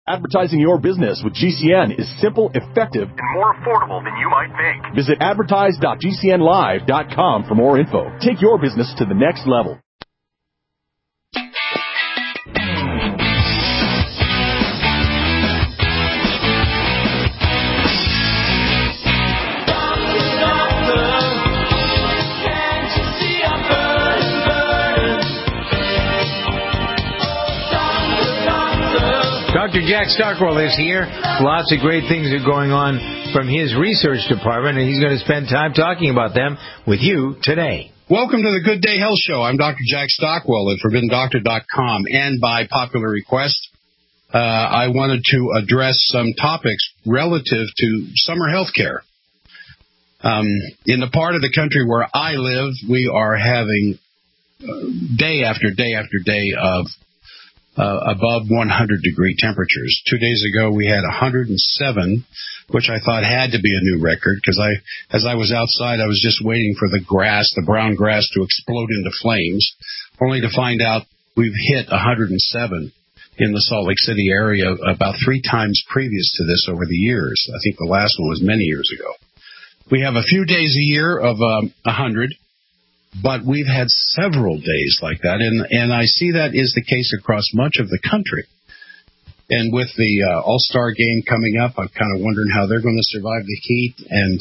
Advertising your business with GCN is simple, effective, and more affordable than you might think. Visit advertise.gcnlive.com for more info. Take your business to the next level. Dr. Jack Stockwell is here. Lots of great things are going on from his research department, and he's going to spend time talking about them with you today. Welcome to the Good Day Health Show. I'm Dr. Jack Stockwell at ForbiddenDoctor.com, and by popular request, I wanted to address some topics relative to summer health care. In the part of the country where I live, we are having day after day after day of above 100-degree temperatures. 2 days ago, we had 107, which I thought had to be a new record because as I was outside, I was just waiting for the brown grass to explode into flames, only to find out we've hit 107 in the Salt Lake City area about 3 times previous to this over the years. I think the last one was many years ago. We have a few days a year of 100. But we've had several days like that, and I see that is the case across much of the country. And with the All-Star game coming up, I'm kind of wondering how they're going to survive the heat. And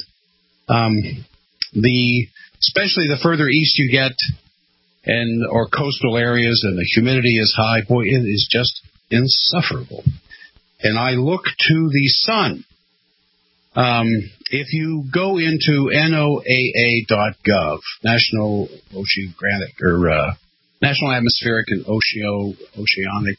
especially the further east you get, or coastal areas, and the humidity is high, boy, it is just insufferable. And I look to the sun. If you go into NOAA.gov, National Atmospheric and Oceanic,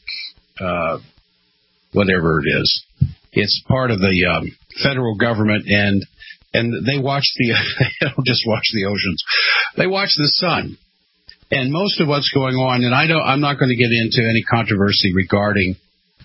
whatever it is, it's part of the federal government, and they watch they don't just watch the oceans, they watch the sun, and most of what's going on. And I'm not going to get into any controversy regarding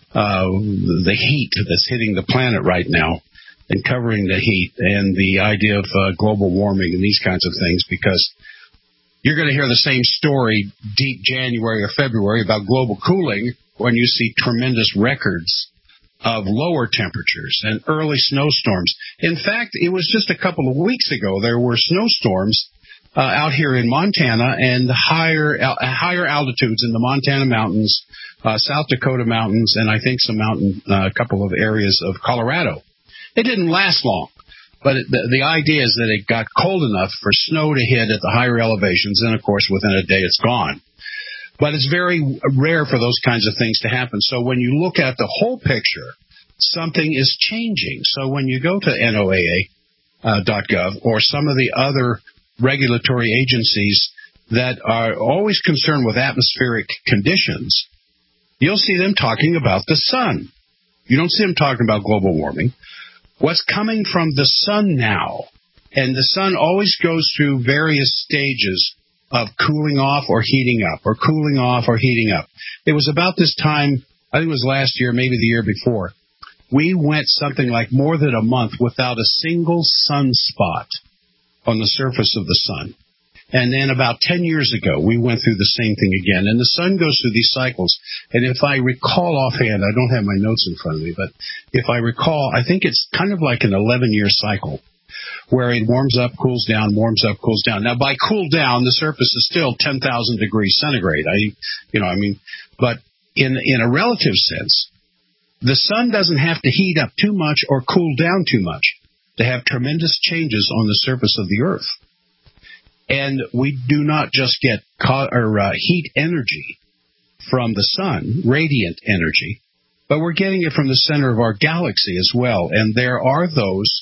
the heat that's hitting the planet right now, and covering the heat, and the idea of global warming and these kinds of things, because you're going to hear the same story deep January or February about global cooling when you see tremendous records of lower temperatures and early snowstorms. In fact, it was just a couple of weeks ago there were snowstorms out here in Montana and higher altitudes in the Montana mountains, South Dakota mountains, and I think a couple of areas of Colorado. It didn't last long, but the idea is that it got cold enough for snow to hit at the higher elevations, and, of course, within a day it's gone. But it's very rare for those kinds of things to happen. So when you look at the whole picture, something is changing. So when you go to NOAA.gov or some of the other regulatory agencies that are always concerned with atmospheric conditions, you'll see them talking about the sun. You don't see them talking about global warming. What's coming from the sun now, and the sun always goes through various stages of cooling off or heating up, or cooling off or heating up. It was about this time, I think it was last year, maybe the year before, we went something like more than a month without a single sunspot on the surface of the sun. And then about 10 years ago, we went through the same thing again. And the sun goes through these cycles. And if I recall offhand, I don't have my notes in front of me, but if I recall, I think it's kind of like an 11-year cycle where it warms up, cools down, warms up, cools down. Now, by cool down, the surface is still 10,000 degrees centigrade. But in a relative sense, the sun doesn't have to heat up too much or cool down too much to have tremendous changes on the surface of the Earth. And we do not just get heat energy from the sun, radiant energy, but we're getting it from the center of our galaxy as well. And there are those,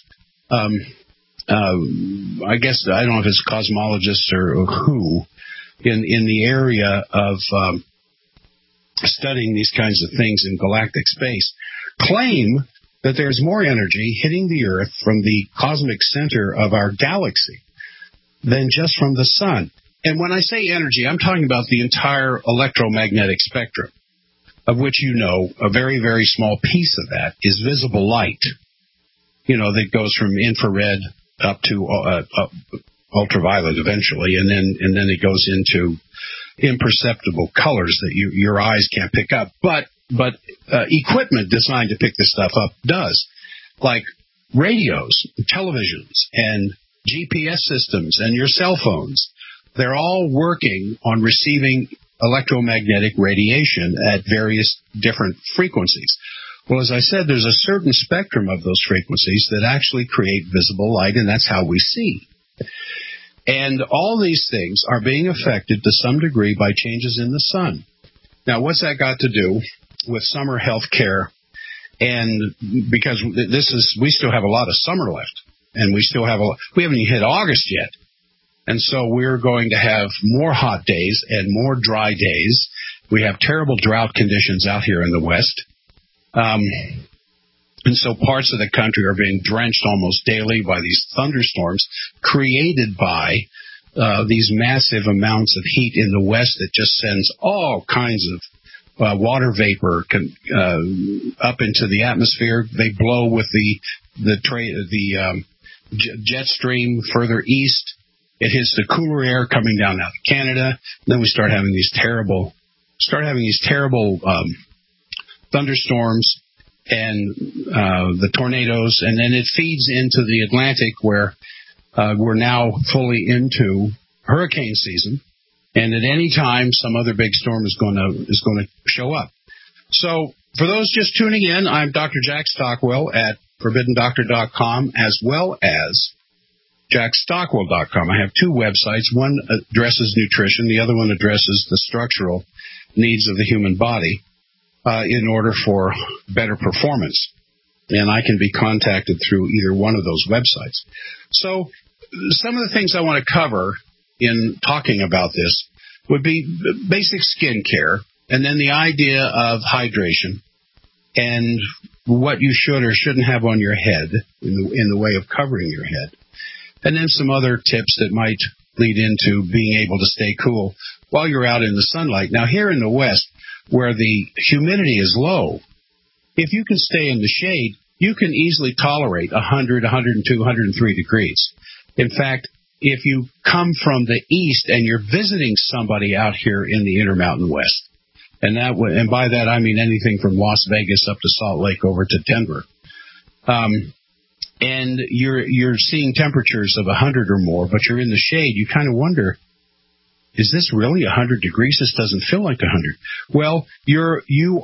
I guess, I don't know if it's cosmologists or who, in the area of studying these kinds of things in galactic space, claim that there's more energy hitting the Earth from the cosmic center of our galaxy than just from the sun. And when I say energy, I'm talking about the entire electromagnetic spectrum, of which a very, very small piece of that is visible light, that goes from infrared up to ultraviolet eventually, and then it goes into imperceptible colors that your eyes can't pick up. But equipment designed to pick this stuff up does, like radios, televisions, and GPS systems, and your cell phones. They're all working on receiving electromagnetic radiation at various different frequencies. Well, as I said, there's a certain spectrum of those frequencies that actually create visible light, and that's how we see. And all these things are being affected to some degree by changes in the sun. Now, what's that got to do with summer health care? And because we still have a lot of summer left, and we haven't even hit August yet. And so we're going to have more hot days and more dry days. We have terrible drought conditions out here in the West. And so parts of the country are being drenched almost daily by these thunderstorms created by these massive amounts of heat in the West that just sends all kinds of water vapor up into the atmosphere. They blow with the jet stream further east. It hits the cooler air coming down out of Canada. Then we start having these terrible thunderstorms and the tornadoes, and then it feeds into the Atlantic, where we're now fully into hurricane season, and at any time some other big storm is going to show up. So for those just tuning in, I'm Dr. Jack Stockwell at ForbiddenDoctor.com as well as JackStockwell.com. I have two websites. One addresses nutrition. The other one addresses the structural needs of the human body in order for better performance. And I can be contacted through either one of those websites. So some of the things I want to cover in talking about this would be basic skin care, and then the idea of hydration and what you should or shouldn't have on your head in the way of covering your head. And then some other tips that might lead into being able to stay cool while you're out in the sunlight. Now, here in the West, where the humidity is low, if you can stay in the shade, you can easily tolerate 100, 102, 103 degrees. In fact, if you come from the east and you're visiting somebody out here in the Intermountain West, and by that I mean anything from Las Vegas up to Salt Lake over to Denver, and you're seeing temperatures of 100 or more, but you're in the shade, you kind of wonder, is this really 100 degrees? This doesn't feel like 100. Well, you're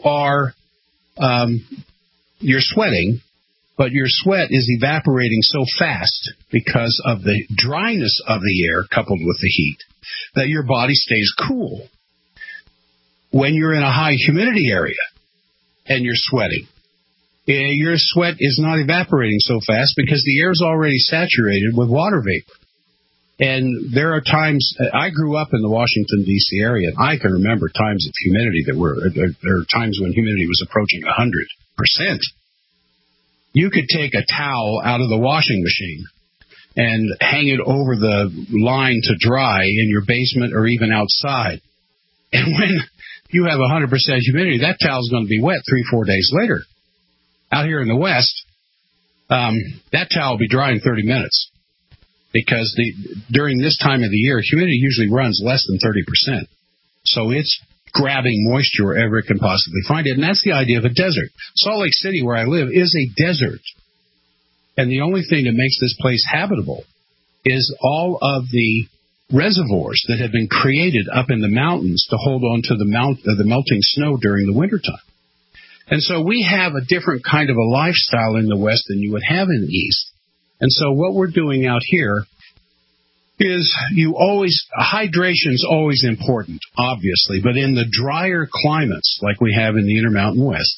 sweating, but your sweat is evaporating so fast because of the dryness of the air coupled with the heat that your body stays cool. When you're in a high humidity area and you're sweating, your sweat is not evaporating so fast because the air is already saturated with water vapor. And there are times, I grew up in the Washington, D.C. area, and I can remember times of humidity there are times when humidity was approaching 100%. You could take a towel out of the washing machine and hang it over the line to dry in your basement or even outside. And when you have 100% humidity, that towel is going to be wet 3-4 days later. Out here in the West, that towel will be dry in 30 minutes because during this time of the year, humidity usually runs less than 30%. So it's grabbing moisture wherever it can possibly find it, and that's the idea of a desert. Salt Lake City, where I live, is a desert. And the only thing that makes this place habitable is all of the reservoirs that have been created up in the mountains to hold on to the melting snow during the wintertime. And so we have a different kind of a lifestyle in the West than you would have in the East. And so what we're doing out here is hydration's always important, obviously, but in the drier climates like we have in the Intermountain West,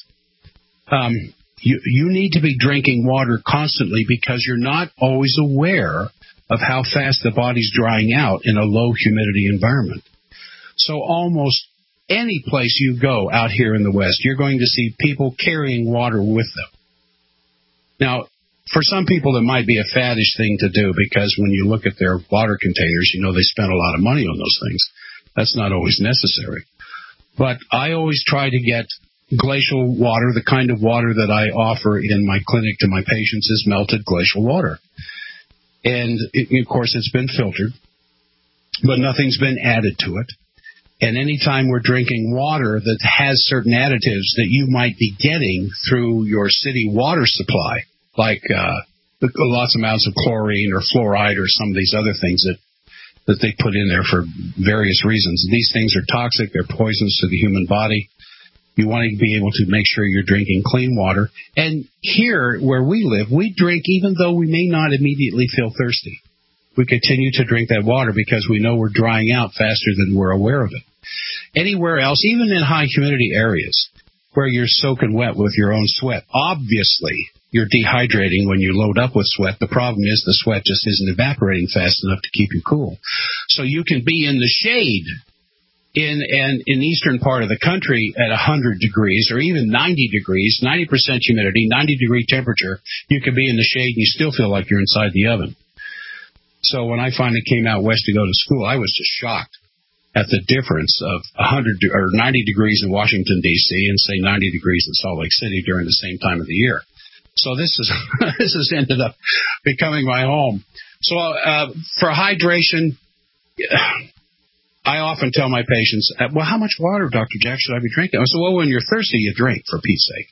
you need to be drinking water constantly because you're not always aware of how fast the body's drying out in a low humidity environment. So almost any place you go out here in the West, you're going to see people carrying water with them. Now, for some people, it might be a faddish thing to do because when you look at their water containers, you know they spend a lot of money on those things. That's not always necessary. But I always try to get glacial water. The kind of water that I offer in my clinic to my patients is melted glacial water. And, of course, it's been filtered, but nothing's been added to it. And anytime we're drinking water that has certain additives that you might be getting through your city water supply, like lots of amounts of chlorine or fluoride or some of these other things that they put in there for various reasons. These things are toxic. They're poisonous to the human body. You want to be able to make sure you're drinking clean water. And here, where we live, we drink even though we may not immediately feel thirsty. We continue to drink that water because we know we're drying out faster than we're aware of it. Anywhere else, even in high humidity areas where you're soaking wet with your own sweat, obviously you're dehydrating when you load up with sweat. The problem is the sweat just isn't evaporating fast enough to keep you cool. So you can be in the shade in eastern part of the country at 100 degrees or even 90 degrees, 90% humidity, 90-degree temperature. You can be in the shade and you still feel like you're inside the oven. So when I finally came out west to go to school, I was just shocked at the difference of 100 or 90 degrees in Washington, D.C., and, say, 90 degrees in Salt Lake City during the same time of the year. So this has ended up becoming my home. So for hydration, I often tell my patients, well, how much water, Dr. Jack, should I be drinking? I said, well, when you're thirsty, you drink, for Pete's sake.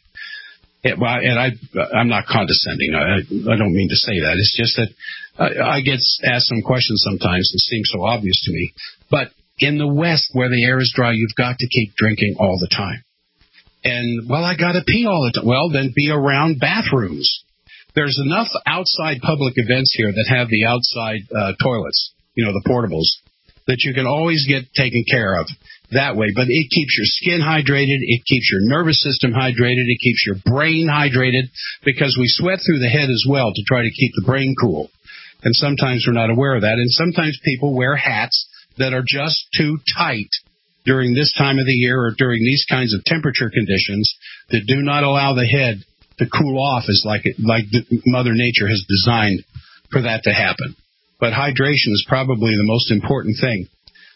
I'm not condescending. I don't mean to say that. It's just that I get asked some questions sometimes that seem so obvious to me. But in the West, where the air is dry, you've got to keep drinking all the time. And, well, I got to pee all the time. Well, then be around bathrooms. There's enough outside public events here that have the outside toilets, the portables, that you can always get taken care of that way. But it keeps your skin hydrated. It keeps your nervous system hydrated. It keeps your brain hydrated because we sweat through the head as well to try to keep the brain cool. And sometimes we're not aware of that. And sometimes people wear hats that are just too tight during this time of the year or during these kinds of temperature conditions that do not allow the head to cool off as like Mother Nature has designed for that to happen. But hydration is probably the most important thing.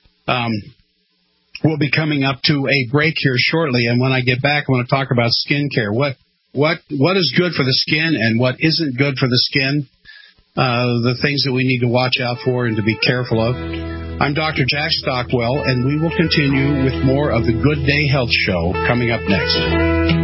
We'll be coming up to a break here shortly, and when I get back, I want to talk about skin care. What is good for the skin and what isn't good for the skin, the things that we need to watch out for and to be careful of. I'm Dr. Jack Stockwell, and we will continue with more of the Good Day Health Show coming up next.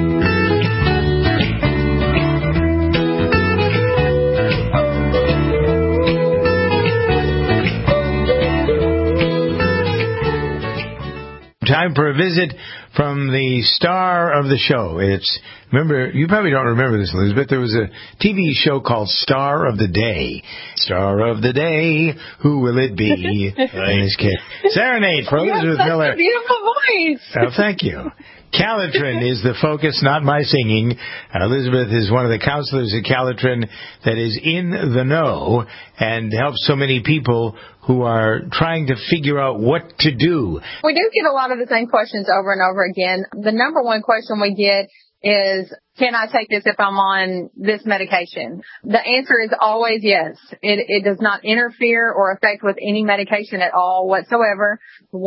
Time for a visit from the star of the show. Remember, you probably don't remember this, Elizabeth. There was a TV show called Star of the Day. Star of the Day, who will it be? In this case, Serenade for Elizabeth Miller. A beautiful voice. Oh, thank you. Calitrin is the focus, not my singing. Elizabeth is one of the counselors at Calitrin that is in the know and helps so many people who are trying to figure out what to do. We do get a lot of the same questions over and over again. The number one question we get is, can I take this if I'm on this medication? The answer is always yes. It does not interfere or affect with any medication at all whatsoever.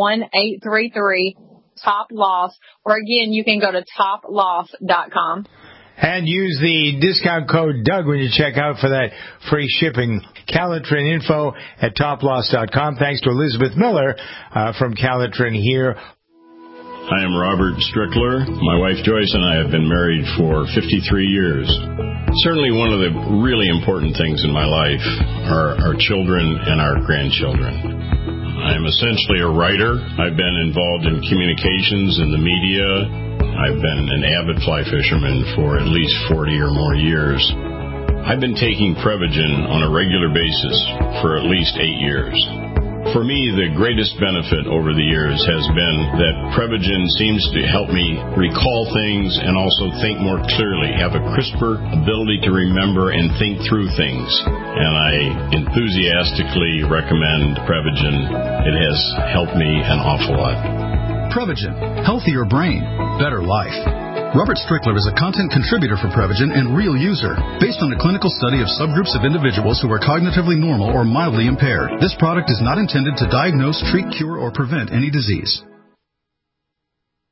1-833-TOP-LOSS, or again, you can go to toploss.com. And use the discount code Doug when you check out for that free shipping. Calitrin info at toploss.com. Thanks to Elizabeth Miller from Calitrin here. I am Robert Strickler. My wife Joyce and I have been married for 53 years. Certainly one of the really important things in my life are our children and our grandchildren. I'm essentially a writer. I've been involved in communications in the media. I've been an avid fly fisherman for at least 40 or more years. I've been taking Prevagen on a regular basis for at least 8 years. For me, the greatest benefit over the years has been that Prevagen seems to help me recall things and also think more clearly, have a crisper ability to remember and think through things. And I enthusiastically recommend Prevagen. It has helped me an awful lot. Prevagen. Healthier brain. Better life. Robert Strickler is a content contributor for Prevagen and real user, based on a clinical study of subgroups of individuals who are cognitively normal or mildly impaired. This product is not intended to diagnose, treat, cure, or prevent any disease.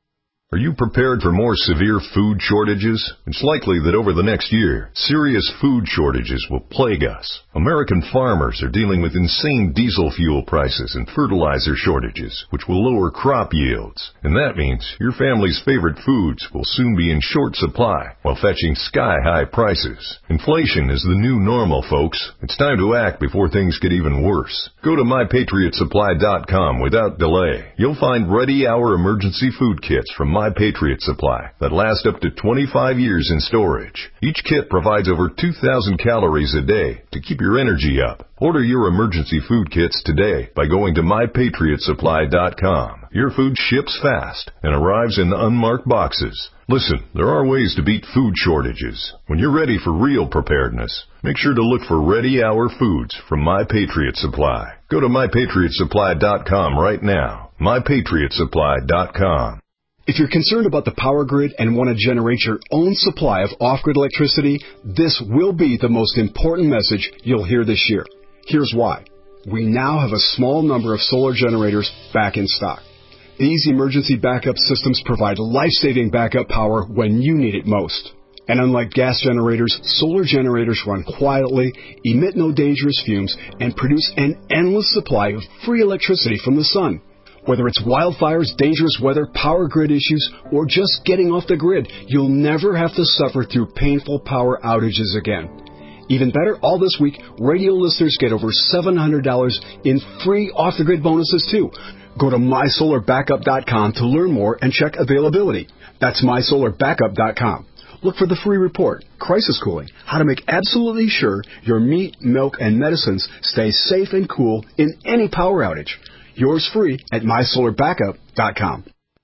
Are you prepared for more severe food shortages? It's likely that over the next year, serious food shortages will plague us. American farmers are dealing with insane diesel fuel prices and fertilizer shortages, which will lower crop yields. And that means your family's favorite foods will soon be in short supply while fetching sky-high prices. Inflation is the new normal, folks. It's time to act before things get even worse. Go to MyPatriotSupply.com without delay. You'll find ready-hour emergency food kits from My Patriot Supply that last up to 25 years in storage. Each kit provides over 2,000 calories a day to keep your energy up. Order your emergency food kits today by going to MyPatriotSupply.com. Your food ships fast and arrives in unmarked boxes. Listen, there are ways to beat food shortages. When you're ready for real preparedness, make sure to look for ready-hour foods from My Patriot Supply. Go to MyPatriotSupply.com right now. MyPatriotSupply.com. If you're concerned about the power grid and want to generate your own supply of off-grid electricity, this will be the most important message you'll hear this year. Here's why. We now have a small number of solar generators back in stock. These emergency backup systems provide life-saving backup power when you need it most. And unlike gas generators, solar generators run quietly, emit no dangerous fumes, and produce an endless supply of free electricity from the sun. Whether it's wildfires, dangerous weather, power grid issues, or just getting off the grid, you'll never have to suffer through painful power outages again. Even better, all this week, radio listeners get over $700 in free off-the-grid bonuses, too. Go to MySolarBackup.com to learn more and check availability. That's MySolarBackup.com. Look for the free report, Crisis Cooling, how to make absolutely sure your meat, milk, and medicines stay safe and cool in any power outage. Yours free at MySolarBackup.com.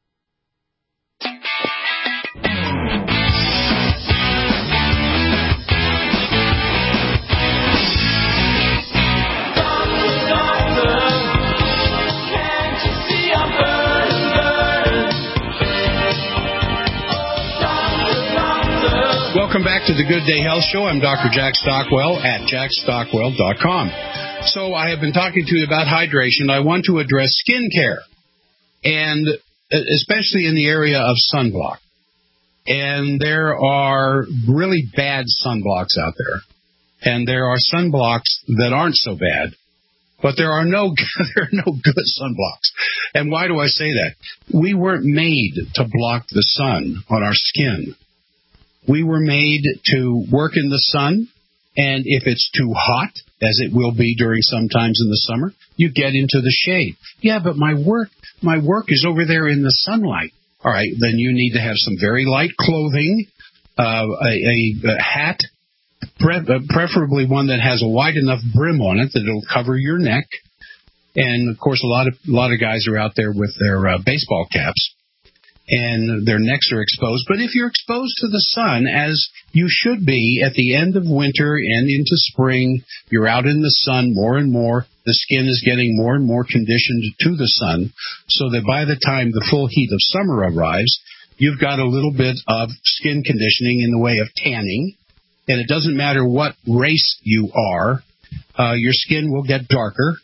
Welcome back to the Good Day Health Show. I'm Dr. Jack Stockwell at jackstockwell.com. So I have been talking to you about hydration. I want to address skin care, and especially in the area of sunblock. And there are really bad sunblocks out there, and there are sunblocks that aren't so bad. But there are no good sunblocks. And why do I say that? We weren't made to block the sun on our skin. We were made to work in the sun, and if it's too hot, as it will be during some times in the summer, you get into the shade. Yeah, but my work is over there in the sunlight. All right, then you need to have some very light clothing, a hat, preferably one that has a wide enough brim on it that it'll cover your neck. And of course, a lot of guys are out there with their baseball caps, and their necks are exposed. But if you're exposed to the sun, as you should be at the end of winter and into spring, you're out in the sun more and more. The skin is getting more and more conditioned to the sun, so that by the time the full heat of summer arrives, you've got a little bit of skin conditioning in the way of tanning. And it doesn't matter what race you are, your skin will get darker.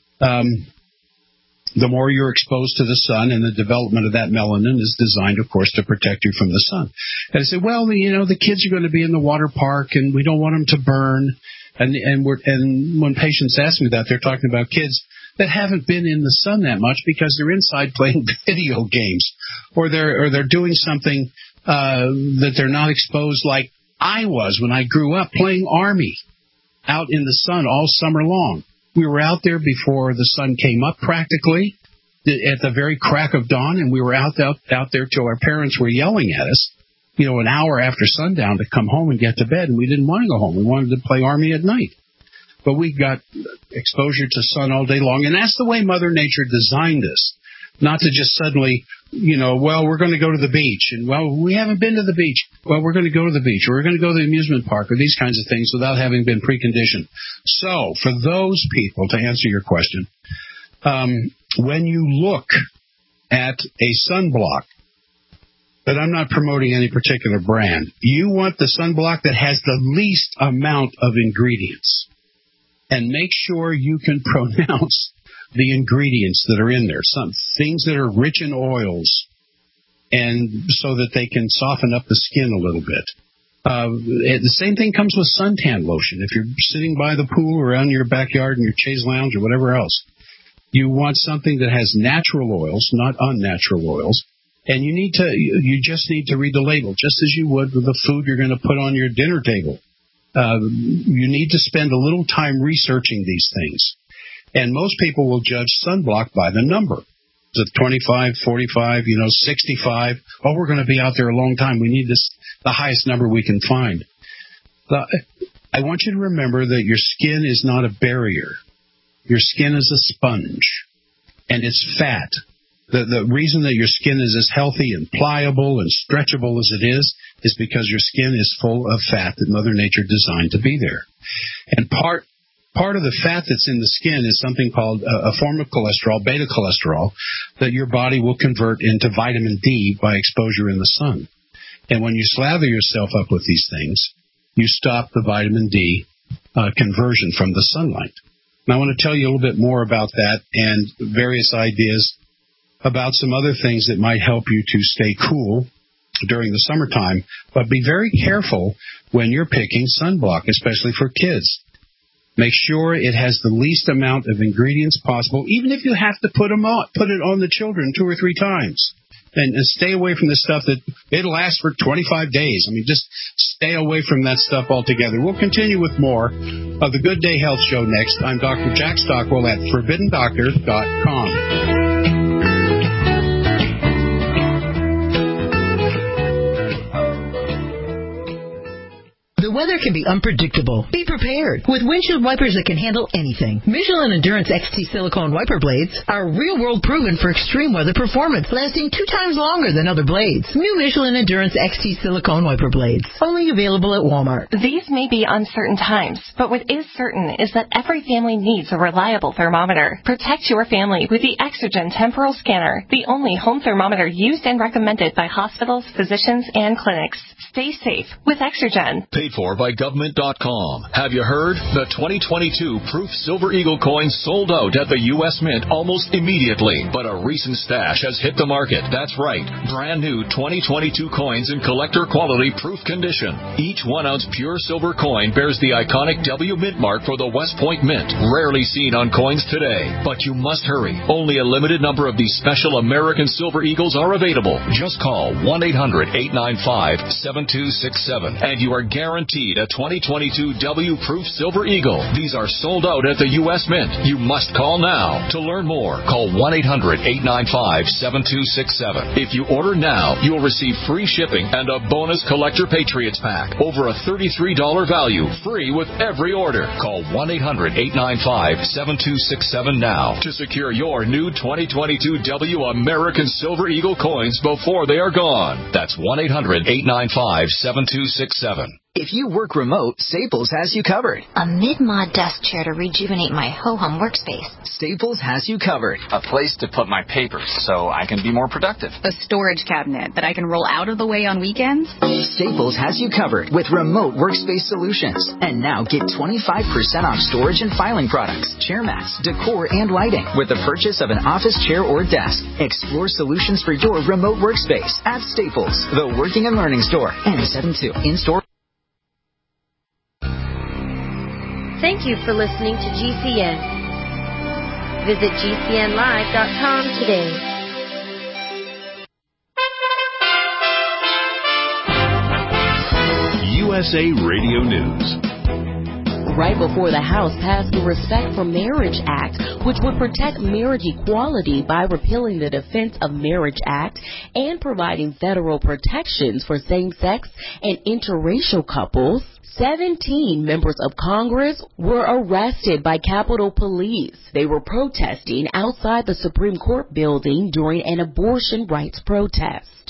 The more you're exposed to the sun, and the development of that melanin is designed, of course, to protect you from the sun. And I said, well, the kids are going to be in the water park, and we don't want them to burn. And when patients ask me that, they're talking about kids that haven't been in the sun that much because they're inside playing video games, or they're doing something that they're not exposed, like I was when I grew up playing Army out in the sun all summer long. We were out there before the sun came up practically at the very crack of dawn, and we were out there till our parents were yelling at us, an hour after sundown to come home and get to bed, and we didn't want to go home. We wanted to play Army at night. But we got exposure to sun all day long, and that's the way Mother Nature designed us, not to just suddenly, we're going to go to the beach, and, we haven't been to the beach. Well, we're going to go to the beach, or we're going to go to the amusement park, or these kinds of things without having been preconditioned. So, for those people, to answer your question, when you look at a sunblock, but I'm not promoting any particular brand, you want the sunblock that has the least amount of ingredients. And make sure you can pronounce the ingredients that are in there. Some things that are rich in oils, and so that they can soften up the skin a little bit. The same thing comes with suntan lotion. If you're sitting by the pool or out in your backyard in your chaise lounge or whatever else, you want something that has natural oils, not unnatural oils. And you just need to read the label, just as you would with the food you're going to put on your dinner table. You need to spend a little time researching these things. And most people will judge sunblock by the number. Is it 25, 45, 65? Oh, we're going to be out there a long time. We need the highest number we can find. I want you to remember that your skin is not a barrier. Your skin is a sponge, and it's fat. The reason that your skin is as healthy and pliable and stretchable as it is because your skin is full of fat that Mother Nature designed to be there. And part of the fat that's in the skin is something called a form of cholesterol, beta cholesterol, that your body will convert into vitamin D by exposure in the sun. And when you slather yourself up with these things, you stop the vitamin D conversion from the sunlight. And I want to tell you a little bit more about that and various ideas about some other things that might help you to stay cool during the summertime. But be very careful when you're picking sunblock, especially for kids. Make sure it has the least amount of ingredients possible, even if you have to put it on the children 2 or 3 times. And stay away from the stuff that it'll last for 25 days. I mean, just stay away from that stuff altogether. We'll continue with more of the Good Day Health Show next. I'm Dr. Jack Stockwell at ForbiddenDoctor.com. The weather can be unpredictable. Be prepared with windshield wipers that can handle anything. Michelin Endurance XT silicone wiper blades are real-world proven for extreme weather performance, lasting 2 times longer than other blades. New Michelin Endurance XT silicone wiper blades, only available at Walmart. These may be uncertain times, but what is certain is that every family needs a reliable thermometer. Protect your family with the Exergen Temporal Scanner, the only home thermometer used and recommended by hospitals, physicians, and clinics. Stay safe with Exergen. Paid for by government.com. Have you heard? The 2022 Proof Silver Eagle coins sold out at the U.S. Mint almost immediately, but a recent stash has hit the market. That's right. Brand new 2022 coins in collector quality proof condition. Each 1 ounce pure silver coin bears the iconic W Mint mark for the West Point Mint. Rarely seen on coins today, but you must hurry. Only a limited number of these special American Silver Eagles are available. Just call 1-800-895-7267 and you are guaranteed a 2022 W Proof Silver Eagle. These are sold out at the U.S. Mint. You must call now. To learn more, call 1-800-895-7267. If you order now, you will receive free shipping and a bonus Collector Patriots Pack. Over a $33 value, free with every order. Call 1-800-895-7267 now to secure your new 2022 W American Silver Eagle coins before they are gone. That's 1-800-895-7267. If you work remote, Staples has you covered. A mid-mod desk chair to rejuvenate my ho-hum workspace. Staples has you covered. A place to put my papers so I can be more productive. A storage cabinet that I can roll out of the way on weekends. Staples has you covered with remote workspace solutions. And now get 25% off storage and filing products, chair mats, decor, and lighting with the purchase of an office chair or desk. Explore solutions for your remote workspace at Staples, the working and learning store. N72 in-store. Thank you for listening to GCN. Visit GCNlive.com today. USA Radio News. Right before the House passed the Respect for Marriage Act, which would protect marriage equality by repealing the Defense of Marriage Act and providing federal protections for same-sex and interracial couples, 17 members of Congress were arrested by Capitol Police. They were protesting outside the Supreme Court building during an abortion rights protest.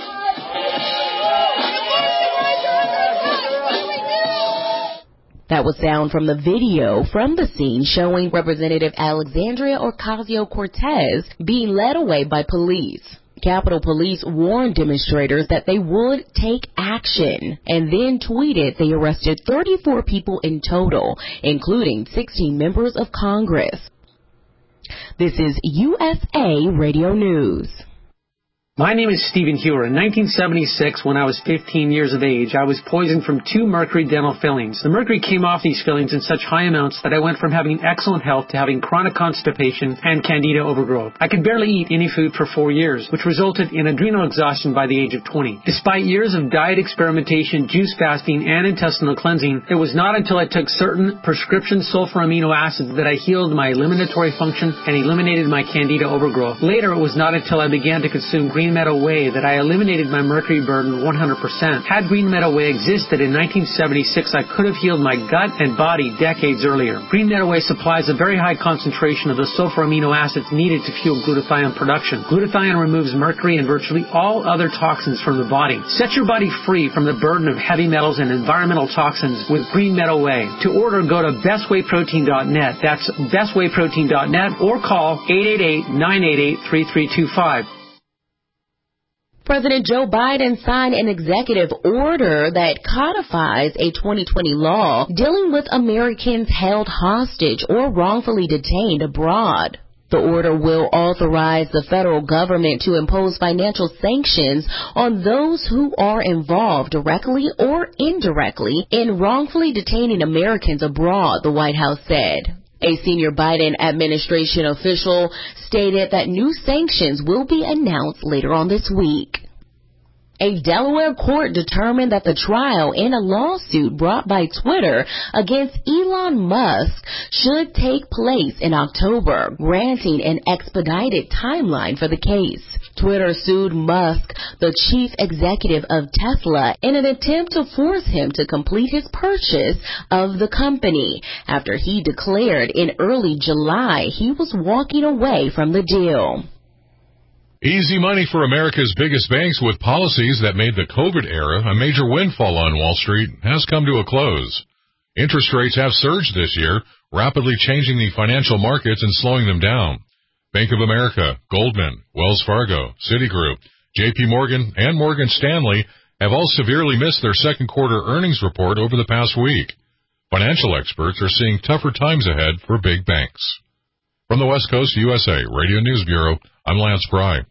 That was sound from the video from the scene showing Representative Alexandria Ocasio-Cortez being led away by police. Capitol Police warned demonstrators that they would take action and then tweeted they arrested 34 people in total, including 16 members of Congress. This is USA Radio News. My name is Stephen Hewer. In 1976, when I was 15 years of age, I was poisoned from 2 mercury dental fillings. The mercury came off these fillings in such high amounts that I went from having excellent health to having chronic constipation and candida overgrowth. I could barely eat any food for 4 years, which resulted in adrenal exhaustion by the age of 20. Despite years of diet experimentation, juice fasting, and intestinal cleansing, it was not until I took certain prescription sulfur amino acids that I healed my eliminatory function and eliminated my candida overgrowth. Later, it was not until I began to consume Green Meadow Whey that I eliminated my mercury burden 100%. Had Green Meadow Whey existed in 1976, I could have healed my gut and body decades earlier. Green Meadow Whey supplies a very high concentration of the sulfur amino acids needed to fuel glutathione production. Glutathione removes mercury and virtually all other toxins from the body. Set your body free from the burden of heavy metals and environmental toxins with Green Meadow Whey. To order, go to bestwayprotein.net. That's bestwayprotein.net or call 888-988-3325. President Joe Biden signed an executive order that codifies a 2020 law dealing with Americans held hostage or wrongfully detained abroad. The order will authorize the federal government to impose financial sanctions on those who are involved directly or indirectly in wrongfully detaining Americans abroad, the White House said. A senior Biden administration official stated that new sanctions will be announced later on this week. A Delaware court determined that the trial in a lawsuit brought by Twitter against Elon Musk should take place in October, granting an expedited timeline for the case. Twitter sued Musk, the chief executive of Tesla, in an attempt to force him to complete his purchase of the company after he declared in early July he was walking away from the deal. Easy money for America's biggest banks with policies that made the COVID era a major windfall on Wall Street has come to a close. Interest rates have surged this year, rapidly changing the financial markets and slowing them down. Bank of America, Goldman, Wells Fargo, Citigroup, J.P. Morgan, and Morgan Stanley have all severely missed their second quarter earnings report over the past week. Financial experts are seeing tougher times ahead for big banks. From the West Coast USA Radio News Bureau, I'm Lance Fry.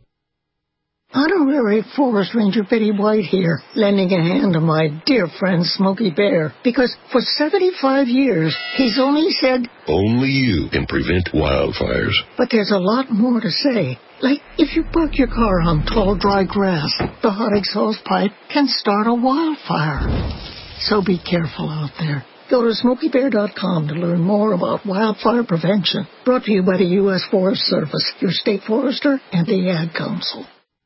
Honorary Forest Ranger Betty White here, lending a hand to my dear friend Smokey Bear, because for 75 years, he's only said, only you can prevent wildfires. But there's a lot more to say. Like, if you park your car on tall, dry grass, the hot exhaust pipe can start a wildfire. So be careful out there. Go to SmokeyBear.com to learn more about wildfire prevention. Brought to you by the U.S. Forest Service, your state forester, and the Ad Council.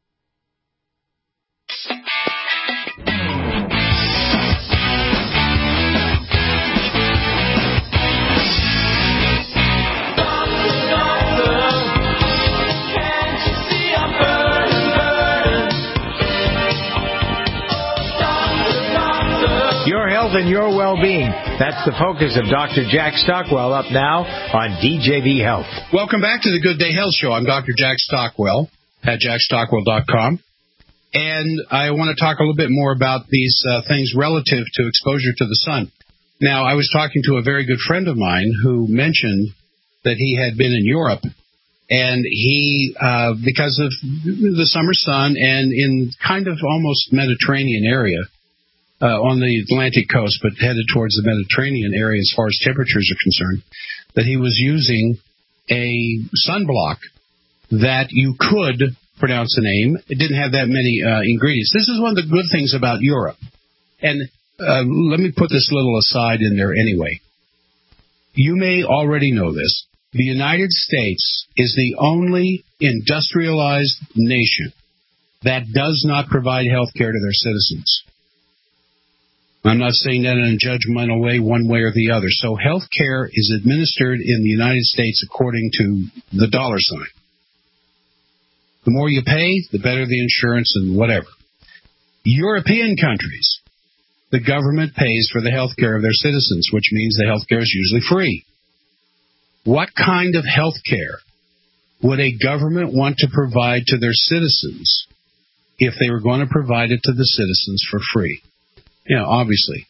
Your health and your well-being. That's the focus of Dr. Jack Stockwell, up now on DJV Health. Welcome back to the Good Day Health Show. I'm Dr. Jack Stockwell at jackstockwell.com. And I want to talk a little bit more about these things relative to exposure to the sun. Now, I was talking to a very good friend of mine who mentioned that he had been in Europe, and he, because of the summer sun and in kind of almost Mediterranean area, on the Atlantic coast, but headed towards the Mediterranean area as far as temperatures are concerned, that he was using a sunblock that you could pronounce the name. It didn't have that many ingredients. This is one of the good things about Europe. And let me put this little aside in there anyway. You may already know this. The United States is the only industrialized nation that does not provide health care to their citizens. I'm not saying that in a judgmental way, one way or the other. So health care is administered in the United States according to the dollar sign. The more you pay, the better the insurance and whatever. European countries, the government pays for the health care of their citizens, which means the health care is usually free. What kind of health care would a government want to provide to their citizens if they were going to provide it to the citizens for free? You know, obviously,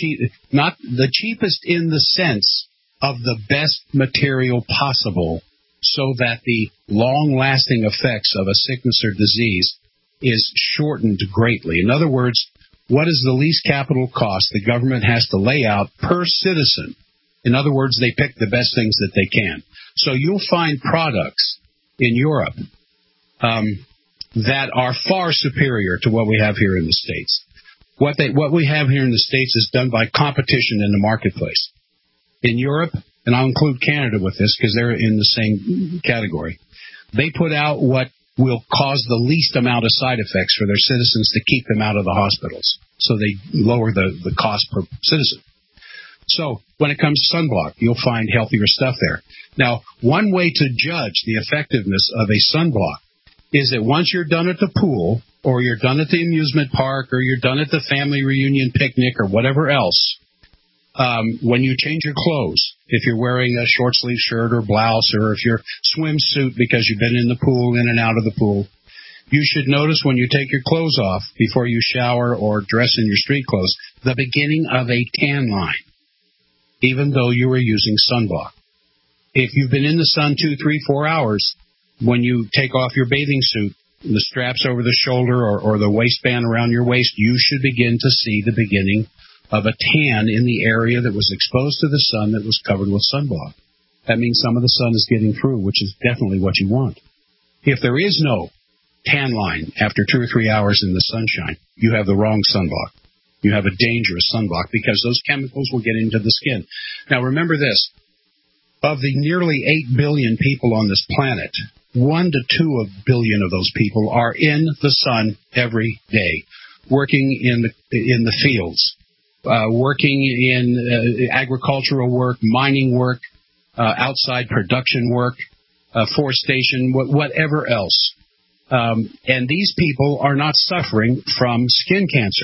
not the cheapest in the sense of the best material possible so that the long-lasting effects of a sickness or disease is shortened greatly. In other words, what is the least capital cost the government has to lay out per citizen? In other words, they pick the best things that they can. So you'll find products in Europe that are far superior to what we have here in the States. What we have here in the States is done by competition in the marketplace. In Europe, and I'll include Canada with this because they're in the same category, they put out what will cause the least amount of side effects for their citizens to keep them out of the hospitals. So they lower the cost per citizen. So when it comes to sunblock, you'll find healthier stuff there. Now, one way to judge the effectiveness of a sunblock is that once you're done at the pool, or you're done at the amusement park, or you're done at the family reunion picnic, or whatever else, when you change your clothes, if you're wearing a short-sleeve shirt or blouse, or if you're swimsuit because you've been in the pool, in and out of the pool, you should notice when you take your clothes off before you shower or dress in your street clothes, the beginning of a tan line, even though you were using sunblock. If you've been in the sun 2, 3, 4 hours, when you take off your bathing suit, the straps over the shoulder or the waistband around your waist, you should begin to see the beginning of a tan in the area that was exposed to the sun that was covered with sunblock. That means some of the sun is getting through, which is definitely what you want. If there is no tan line after 2 or 3 hours in the sunshine, you have the wrong sunblock. You have a dangerous sunblock because those chemicals will get into the skin. Now remember this, of the nearly 8 billion people on this planet, 1 to 2 billion of those people are in the sun every day, working in the fields, working in agricultural work, mining work, outside production work, forestation, whatever else. And these people are not suffering from skin cancer.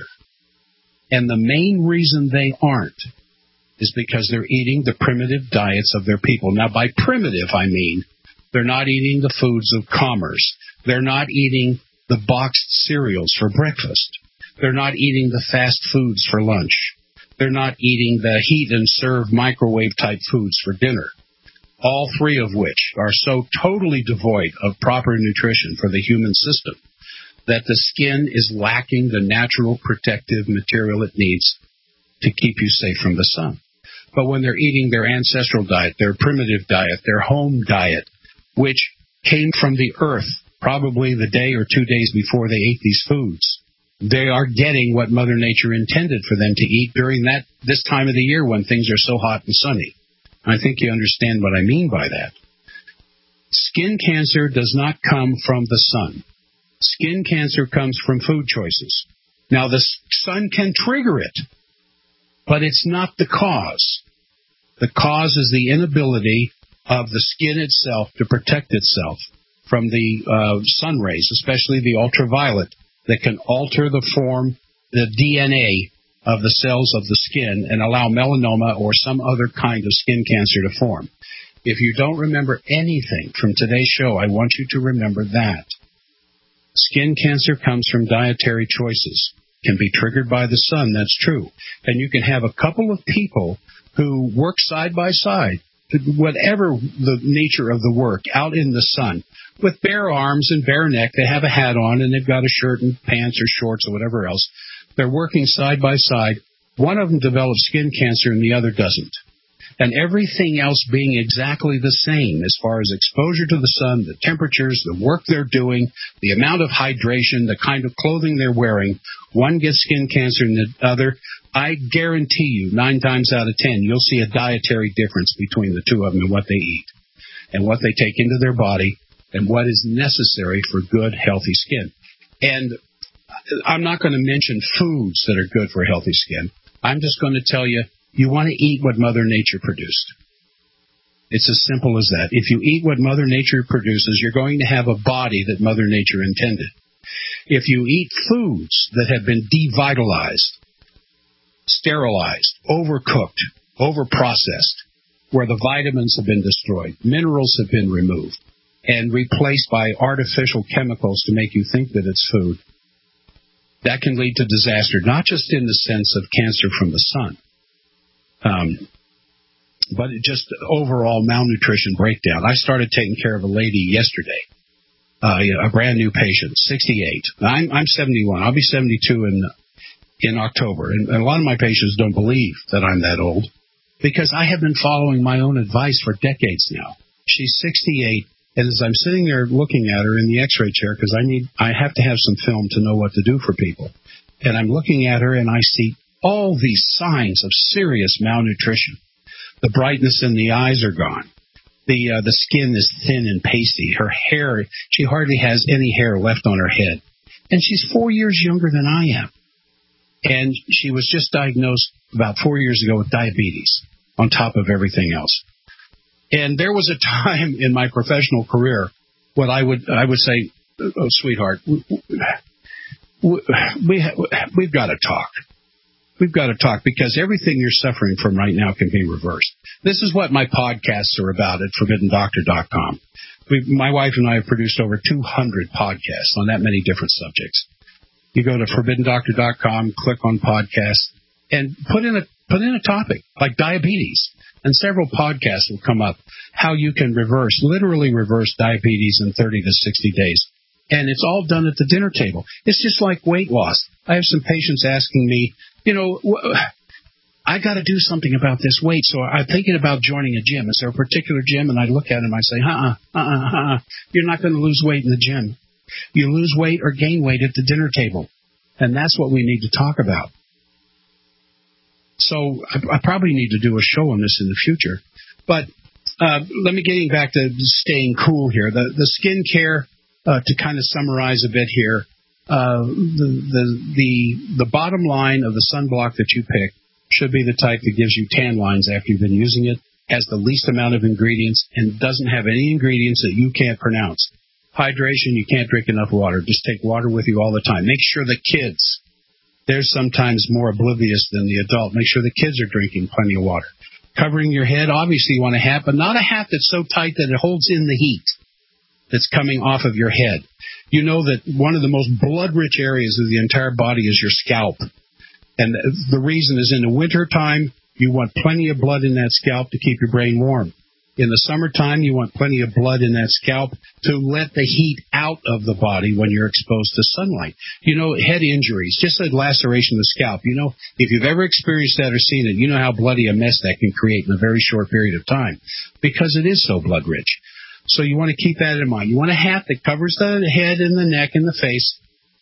And the main reason they aren't is because they're eating the primitive diets of their people. Now, by primitive, I mean they're not eating the foods of commerce. They're not eating the boxed cereals for breakfast. They're not eating the fast foods for lunch. They're not eating the heat and serve microwave type foods for dinner. All three of which are so totally devoid of proper nutrition for the human system that the skin is lacking the natural protective material it needs to keep you safe from the sun. But when they're eating their ancestral diet, their primitive diet, their home diet, which came from the earth probably the day or 2 days before they ate these foods, they are getting what Mother Nature intended for them to eat during this time of the year when things are so hot and sunny. I think you understand what I mean by that. Skin cancer does not come from the sun. Skin cancer comes from food choices. Now, the sun can trigger it, but it's not the cause. The cause is the inability of the skin itself to protect itself from the sun rays, especially the ultraviolet, that can alter the form, the DNA of the cells of the skin and allow melanoma or some other kind of skin cancer to form. If you don't remember anything from today's show, I want you to remember that. Skin cancer comes from dietary choices. Can be triggered by the sun, that's true. And you can have a couple of people who work side by side, whatever the nature of the work, out in the sun, with bare arms and bare neck. They have a hat on and they've got a shirt and pants or shorts or whatever else. They're working side by side. One of them develops skin cancer and the other doesn't. And everything else being exactly the same as far as exposure to the sun, the temperatures, the work they're doing, the amount of hydration, the kind of clothing they're wearing, one gets skin cancer and the other. I guarantee you 9 times out of 10, you'll see a dietary difference between the two of them and what they eat and what they take into their body and what is necessary for good, healthy skin. And I'm not going to mention foods that are good for healthy skin. I'm just going to tell you, you want to eat what Mother Nature produced. It's as simple as that. If you eat what Mother Nature produces, you're going to have a body that Mother Nature intended. If you eat foods that have been devitalized, sterilized, overcooked, overprocessed, where the vitamins have been destroyed, minerals have been removed, and replaced by artificial chemicals to make you think that it's food, that can lead to disaster, not just in the sense of cancer from the sun. but it just overall malnutrition breakdown. I started taking care of a lady yesterday, a brand new patient, 68. I'm 71. I'll be 72 in October. And a lot of my patients don't believe that I'm that old because I have been following my own advice for decades now. She's 68. And as I'm sitting there looking at her in the x-ray chair, because I have to have some film to know what to do for people. And I'm looking at her and I see all these signs of serious malnutrition. The brightness in the eyes are gone. The skin is thin and pasty. Her hair, she hardly has any hair left on her head. And she's 4 years younger than I am. And she was just diagnosed about 4 years ago with diabetes on top of everything else. And there was a time in my professional career when I would say, "Oh, sweetheart, we've got to talk. We've got to talk because everything you're suffering from right now can be reversed." This is what my podcasts are about at ForbiddenDoctor.com. My wife and I have produced over 200 podcasts on that many different subjects. You go to ForbiddenDoctor.com, click on podcasts, and put in a topic like diabetes. And several podcasts will come up how you can literally reverse diabetes in 30 to 60 days. And it's all done at the dinner table. It's just like weight loss. I have some patients asking me, I got to do something about this weight, so I'm thinking about joining a gym. Is there a particular gym? And I look at them, I say, you're not going to lose weight in the gym. You lose weight or gain weight at the dinner table. And that's what we need to talk about. So I probably need to do a show on this in the future. But let me getting back to staying cool here. The skin care, to kind of summarize a bit here, the bottom line of the sunblock that you pick should be the type that gives you tan lines after you've been using it, has the least amount of ingredients, and doesn't have any ingredients that you can't pronounce. Hydration, you can't drink enough water. Just take water with you all the time. Make sure the kids, they're sometimes more oblivious than the adult. Make sure the kids are drinking plenty of water. Covering your head, obviously you want a hat, but not a hat that's so tight that it holds in the heat that's coming off of your head. You know that one of the most blood-rich areas of the entire body is your scalp. And the reason is in the wintertime, you want plenty of blood in that scalp to keep your brain warm. In the summertime, you want plenty of blood in that scalp to let the heat out of the body when you're exposed to sunlight. Head injuries, just a laceration of the scalp. If you've ever experienced that or seen it, you know how bloody a mess that can create in a very short period of time because it is so blood-rich. So you want to keep that in mind. You want a hat that covers the head and the neck and the face,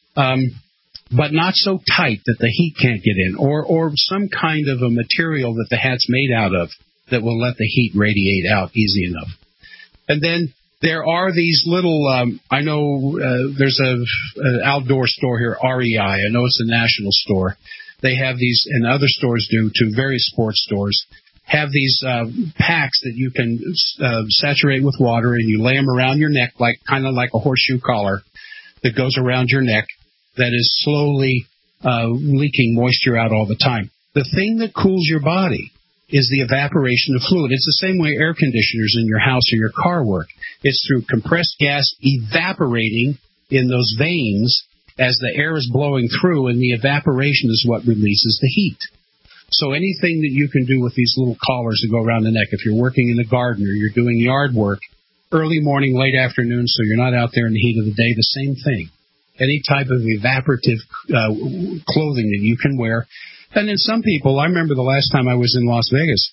but not so tight that the heat can't get in, or some kind of a material that the hat's made out of that will let the heat radiate out easy enough. And then there are these little, I know there's an outdoor store here, REI. I know it's a national store. They have these, and other stores do too, various sports stores, have these packs that you can saturate with water, and you lay them around your neck, kind of like a horseshoe collar that goes around your neck that is slowly leaking moisture out all the time. The thing that cools your body is the evaporation of fluid. It's the same way air conditioners in your house or your car work. It's through compressed gas evaporating in those veins as the air is blowing through, and the evaporation is what releases the heat. So anything that you can do with these little collars that go around the neck, if you're working in the garden or you're doing yard work, early morning, late afternoon, so you're not out there in the heat of the day, the same thing. Any type of evaporative clothing that you can wear. And then some people, I remember the last time I was in Las Vegas,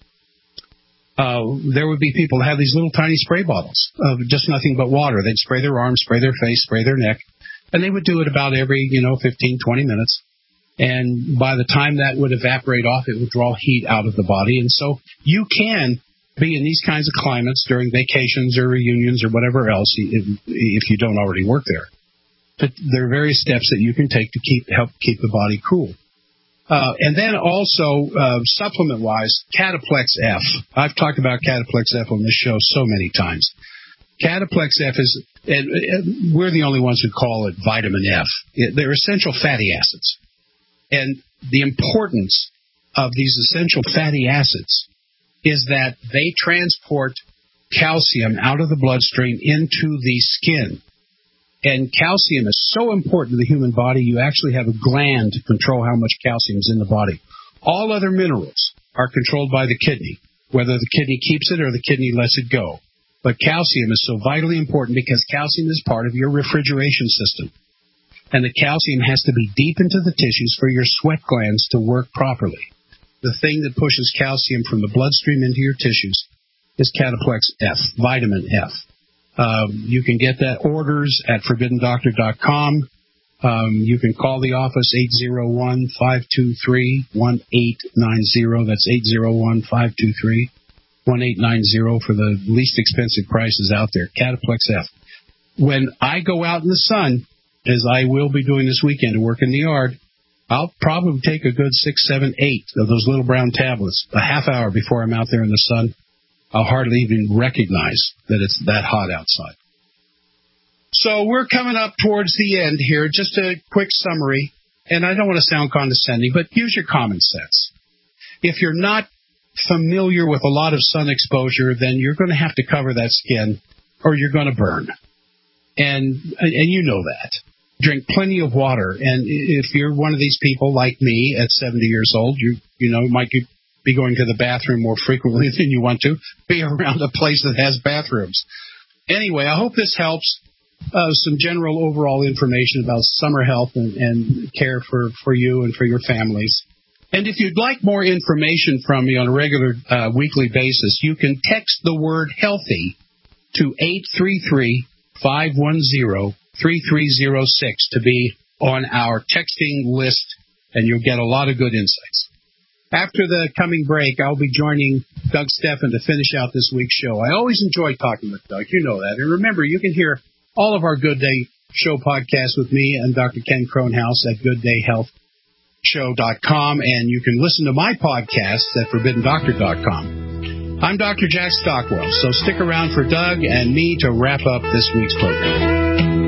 there would be people that have these little tiny spray bottles of just nothing but water. They'd spray their arms, spray their face, spray their neck, and they would do it about every, 15, 20 minutes. And by the time that would evaporate off, it would draw heat out of the body. And so you can be in these kinds of climates during vacations or reunions or whatever else if you don't already work there. But there are various steps that you can take to help keep the body cool. And then also, supplement-wise, Cataplex F. I've talked about Cataplex F on this show so many times. Cataplex F is, and we're the only ones who call it vitamin F. They're essential fatty acids. And the importance of these essential fatty acids is that they transport calcium out of the bloodstream into the skin. And calcium is so important to the human body, you actually have a gland to control how much calcium is in the body. All other minerals are controlled by the kidney, whether the kidney keeps it or the kidney lets it go. But calcium is so vitally important because calcium is part of your refrigeration system. And the calcium has to be deep into the tissues for your sweat glands to work properly. The thing that pushes calcium from the bloodstream into your tissues is Cataplex F, vitamin F. You can get that orders at ForbiddenDoctor.com. You can call the office 801-523-1890. That's 801-523-1890 for the least expensive prices out there. Cataplex F. When I go out in the sun, as I will be doing this weekend to work in the yard, I'll probably take a good 6, 7, 8 of those little brown tablets a half hour before I'm out there in the sun. I'll hardly even recognize that it's that hot outside. So we're coming up towards the end here. Just a quick summary, and I don't want to sound condescending, but use your common sense. If you're not familiar with a lot of sun exposure, then you're going to have to cover that skin or you're going to burn. And you know that. Drink plenty of water. And if you're one of these people like me at 70 years old, you might be going to the bathroom more frequently than you want to. Be around a place that has bathrooms. Anyway, I hope this helps. Some general overall information about summer health and care for you and for your families. And if you'd like more information from me on a regular weekly basis, you can text the word healthy to 833-510-3306 to be on our texting list, and you'll get a lot of good insights. After the coming break, I'll be joining Doug Steffen to finish out this week's show. I always enjoy talking with Doug. You know that. And remember, you can hear all of our Good Day Show podcasts with me and Dr. Ken Kronhaus at GoodDayHealthShow.com, and you can listen to my podcasts at ForbiddenDoctor.com. I'm Dr. Jack Stockwell, so stick around for Doug and me to wrap up this week's program.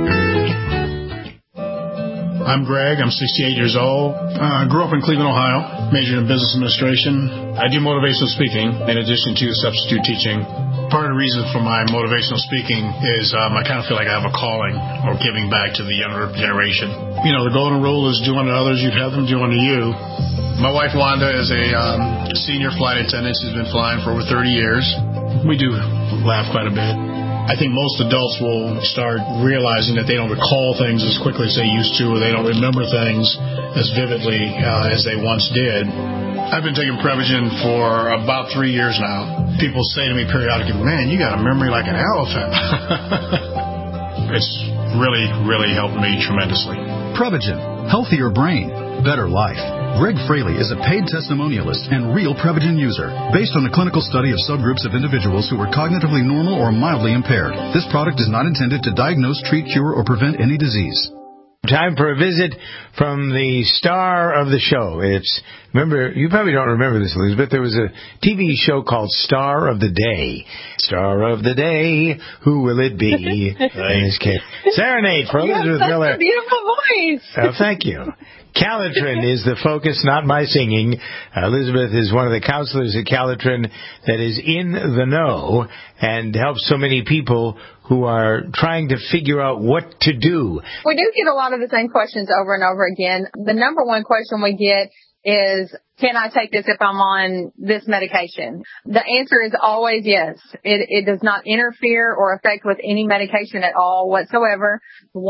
I'm Greg. I'm 68 years old. I grew up in Cleveland, Ohio, majored in business administration. I do motivational speaking in addition to substitute teaching. Part of the reason for my motivational speaking is I kind of feel like I have a calling or giving back to the younger generation. You know, the golden rule is do unto others, you'd have them do unto you. My wife, Wanda, is a senior flight attendant. She's been flying for over 30 years. We do laugh quite a bit. I think most adults will start realizing that they don't recall things as quickly as they used to, or they don't remember things as vividly as they once did. I've been taking Prevagen for about 3 years now. People say to me periodically, man, you got a memory like an elephant. It's really, really helped me tremendously. Prevagen. Healthier brain. Better life. Greg Fraley is a paid testimonialist and real Prevagen user. Based on a clinical study of subgroups of individuals who were cognitively normal or mildly impaired, this product is not intended to diagnose, treat, cure, or prevent any disease. Time for a visit from the star of the show. Remember, you probably don't remember this, Elizabeth. There was a TV show called Star of the Day. Star of the Day, who will it be? In this case, Serenade for Elizabeth Miller. That's a beautiful voice. Oh, thank you. Calitrin is the focus, not my singing. Elizabeth is one of the counselors at Calitrin that is in the know and helps so many people who are trying to figure out what to do. We do get a lot of the same questions over and over again. The number one question we get is, can I take this if I'm on this medication? The answer is always yes. It does not interfere or affect with any medication at all whatsoever.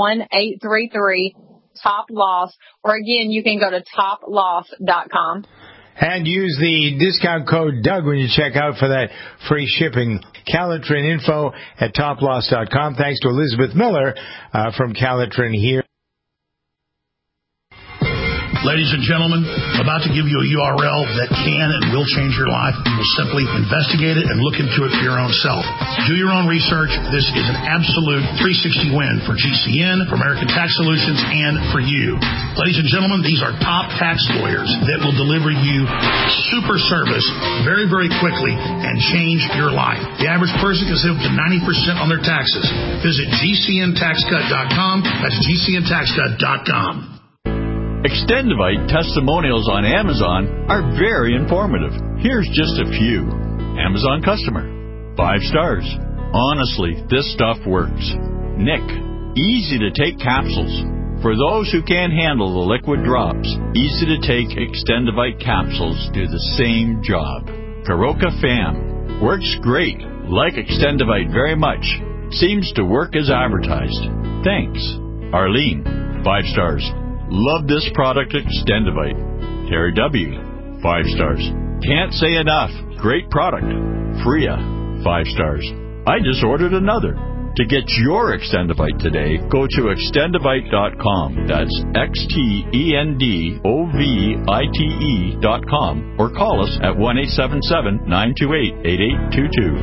1-833-TOP-LOSS, or again, you can go to toploss.com. And use the discount code Doug when you check out for that free shipping. Calitrin info at toploss.com. Thanks to Elizabeth Miller from Calitrin here. Ladies and gentlemen, about to give you a URL that can and will change your life. You will simply investigate it and look into it for your own self. Do your own research. This is an absolute 360 win for GCN, for American Tax Solutions, and for you. Ladies and gentlemen, these are top tax lawyers that will deliver you super service very, very quickly and change your life. The average person can save up to 90% on their taxes. Visit GCNTaxCut.com. That's GCNTaxCut.com. Extendivite testimonials on Amazon are very informative. Here's just a few. Amazon customer. 5 stars. Honestly, this stuff works. Nick. Easy to take capsules. For those who can't handle the liquid drops, easy to take Extendivite capsules do the same job. Karoka Fam. Works great. Like Extendivite very much. Seems to work as advertised. Thanks. Arlene, 5 stars. Love this product, Extendivite. Terry W., 5 stars. Can't say enough. Great product. Freya, 5 stars. I just ordered another. To get your Extendivite today, go to Extendivite.com. That's XTENDOVITE.com or call us at 1-877-928-8822.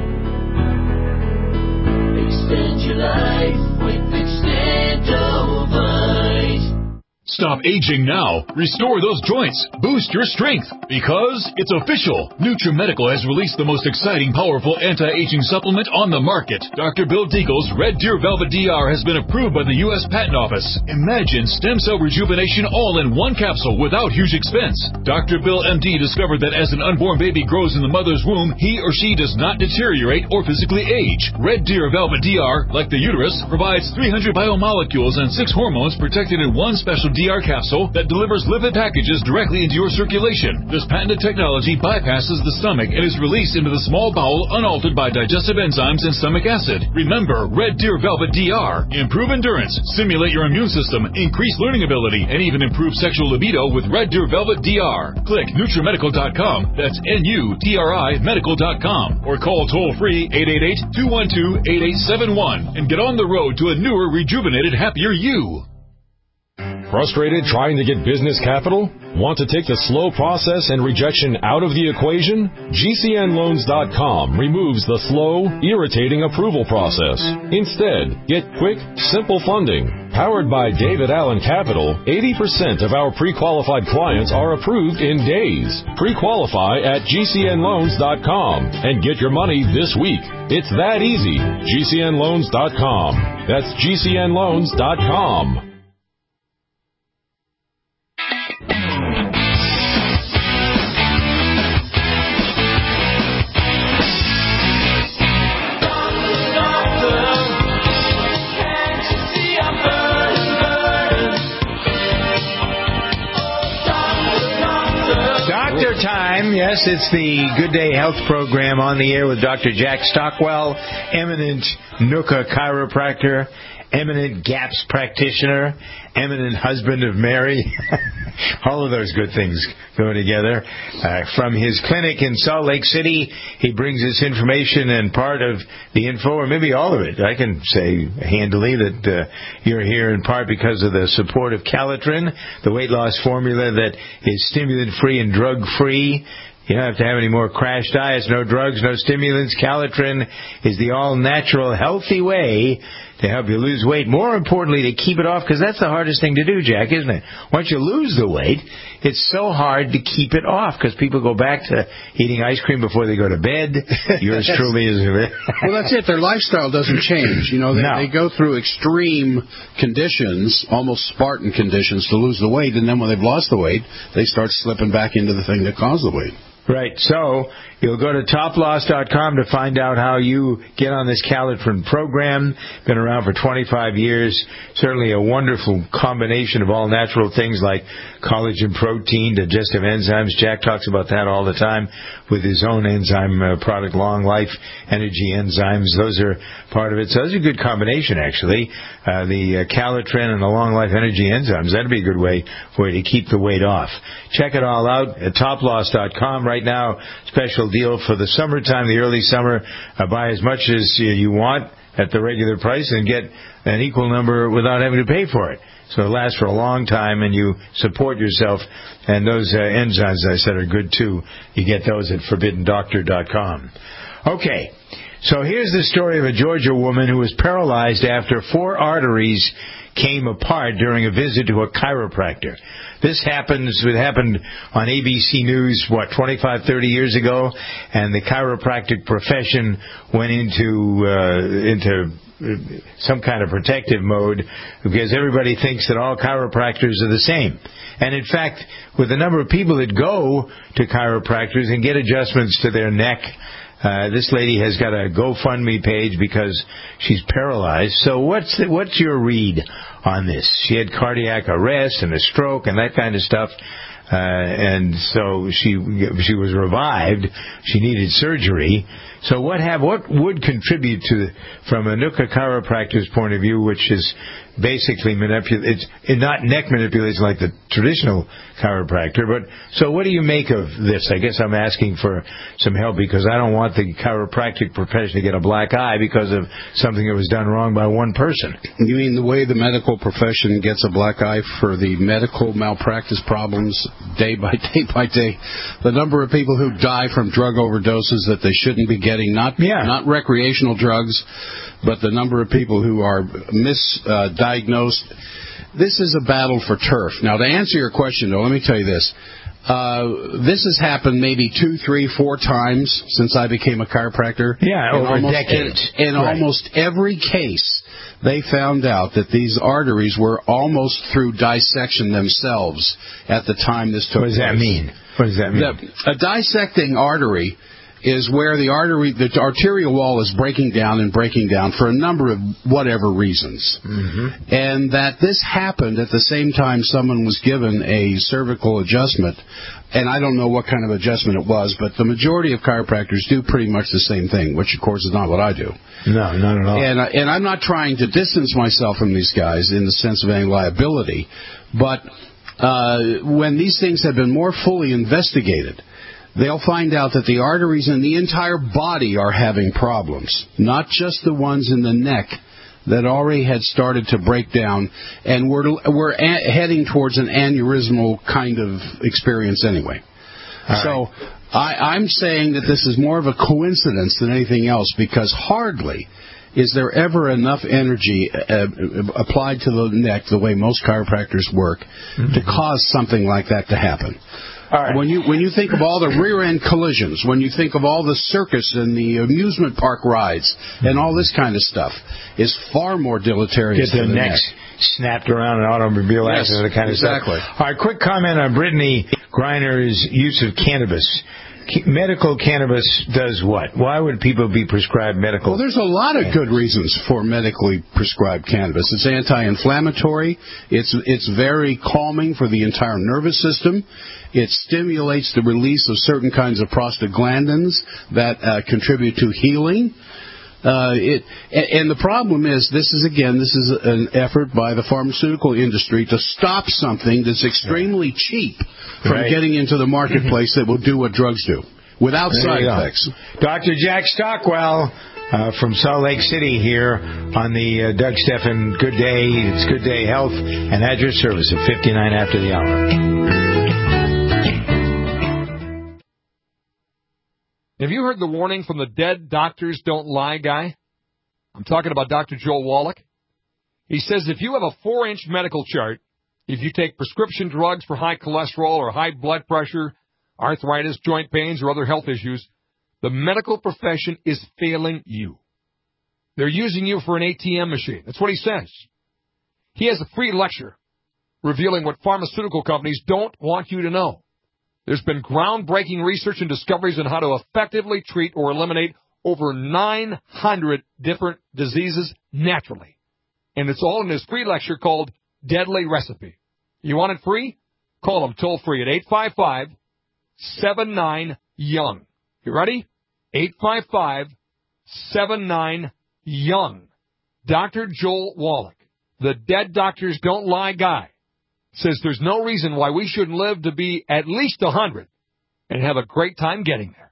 Extend your life with Extendovite. Stop aging now. Restore those joints. Boost your strength. Because it's official. NutriMedical has released the most exciting, powerful anti-aging supplement on the market. Dr. Bill Deagle's Red Deer Velvet DR has been approved by the U.S. Patent Office. Imagine stem cell rejuvenation all in one capsule without huge expense. Dr. Bill MD discovered that as an unborn baby grows in the mother's womb, he or she does not deteriorate or physically age. Red Deer Velvet DR, like the uterus, provides 300 biomolecules and 6 hormones protected in one special DR capsule that delivers lipid packages directly into your circulation. This patented technology bypasses the stomach and is released into the small bowel unaltered by digestive enzymes and stomach acid. Remember, Red Deer Velvet DR. Improve endurance, stimulate your immune system, increase learning ability, and even improve sexual libido with Red Deer Velvet DR. Click NutriMedical.com, that's NUTRI Medical.com, or call toll-free 888-212-8871 and get on the road to a newer, rejuvenated, happier you. Frustrated trying to get business capital? Want to take the slow process and rejection out of the equation? GCNLoans.com removes the slow, irritating approval process. Instead, get quick, simple funding. Powered by David Allen Capital, 80% of our pre-qualified clients are approved in days. Pre-qualify at GCNLoans.com and get your money this week. It's that easy. GCNLoans.com. That's GCNLoans.com. Time. Yes, it's the Good Day Health program on the air with Dr. Jack Stockwell, eminent NUCA chiropractor, eminent GAPS practitioner, eminent husband of Mary. All of those good things go together. From his clinic in Salt Lake City, he brings us information, and part of the info, or maybe all of it, I can say handily that you're here in part because of the support of Calitrin, the weight loss formula that is stimulant-free and drug-free. You don't have to have any more crash diets, no drugs, no stimulants. Calitrin is the all-natural, healthy way to help you lose weight. More importantly, to keep it off, because that's the hardest thing to do, Jack, isn't it? Once you lose the weight, it's so hard to keep it off, because people go back to eating ice cream before they go to bed. Yours truly is. Well, that's it. Their lifestyle doesn't change. You know, they go through extreme conditions, almost Spartan conditions, to lose the weight, and then when they've lost the weight, they start slipping back into the thing that caused the weight. Right. So you'll go to toploss.com to find out how you get on this Calitrin program. Been around for 25 years. Certainly a wonderful combination of all natural things like collagen protein, digestive enzymes. Jack talks about that all the time with his own enzyme product, Long Life Energy Enzymes. Those are part of it. So those are a good combination, actually. The Calitrin and the Long Life Energy Enzymes. That'd be a good way for you to keep the weight off. Check it all out at toploss.com. Right now, special deal for the summertime, the early summer. Buy as much as you want at the regular price and get an equal number without having to pay for it. So it lasts for a long time, and you support yourself. And those enzymes, I said, are good, too. You get those at ForbiddenDoctor.com. Okay, so here's the story of a Georgia woman who was paralyzed after 4 arteries came apart during a visit to a chiropractor. It happened on ABC News, 25, 30 years ago, and the chiropractic profession went into some kind of protective mode because everybody thinks that all chiropractors are the same. And in fact, with the number of people that go to chiropractors and get adjustments to their neck, this lady has got a GoFundMe page because she's paralyzed. So what's your read on this? She had cardiac arrest and a stroke and that kind of stuff. and so she was revived. She needed surgery. So what would contribute to, from a Nuka chiropractor's point of view, which is basically it's not neck manipulation like the traditional chiropractor, but so what do you make of this? I guess I'm asking for some help because I don't want the chiropractic profession to get a black eye because of something that was done wrong by one person. You mean the way the medical profession gets a black eye for the medical malpractice problems day by day? The number of people who die from drug overdoses that they shouldn't be getting, not recreational drugs, but the number of people who are misdiagnosed. This is a battle for turf. Now, to answer your question, though, let me tell you this. This has happened maybe 2, 3, 4 times since I became a chiropractor. Yeah, over decades. In almost every case, they found out that these arteries were almost through dissection themselves at the time this took place. What does that mean? A dissecting artery is where the arterial wall is breaking down for a number of whatever reasons. Mm-hmm. And that this happened at the same time someone was given a cervical adjustment. And I don't know what kind of adjustment it was, but the majority of chiropractors do pretty much the same thing, which, of course, is not what I do. No, not at all. And I'm not trying to distance myself from these guys in the sense of any liability, but when these things have been more fully investigated, they'll find out that the arteries in the entire body are having problems, not just the ones in the neck that already had started to break down, and we're heading towards an aneurysmal kind of experience anyway. So I'm saying that this is more of a coincidence than anything else, because hardly is there ever enough energy applied to the neck, the way most chiropractors work, to cause something like that to happen. Right. When you think of all the rear-end collisions, when you think of all the circus and the amusement park rides and all this kind of stuff, is far more deleterious than the neck. Snapped around an automobile accident, that kind of stuff. All right, quick comment on Brittany Griner's use of cannabis. Medical cannabis does what? Why would people be prescribed medical? Well, there's a lot of good reasons for medically prescribed cannabis. It's anti-inflammatory. It's very calming for the entire nervous system. It stimulates the release of certain kinds of prostaglandins that contribute to healing. And the problem is, this is an effort by the pharmaceutical industry to stop something that's extremely cheap from getting into the marketplace that will do what drugs do without side effects. Dr. Jack Stockwell from Salt Lake City here on the Doug Stephan Good Day. It's Good Day Health, and at your service at 59 after the hour. Have you heard the warning from the Dead Doctors Don't Lie guy? I'm talking about Dr. Joel Wallach. He says if you have a 4-inch medical chart, if you take prescription drugs for high cholesterol or high blood pressure, arthritis, joint pains, or other health issues, the medical profession is failing you. They're using you for an ATM machine. That's what he says. He has a free lecture revealing what pharmaceutical companies don't want you to know. There's been groundbreaking research and discoveries on how to effectively treat or eliminate over 900 different diseases naturally. And it's all in his free lecture called Deadly Recipe. You want it free? Call him toll free at 855-79-YOUNG. You ready? 855-79-YOUNG. Dr. Joel Wallach, the Dead Doctors Don't Lie guy, says there's no reason why we shouldn't live to be at least 100 and have a great time getting there.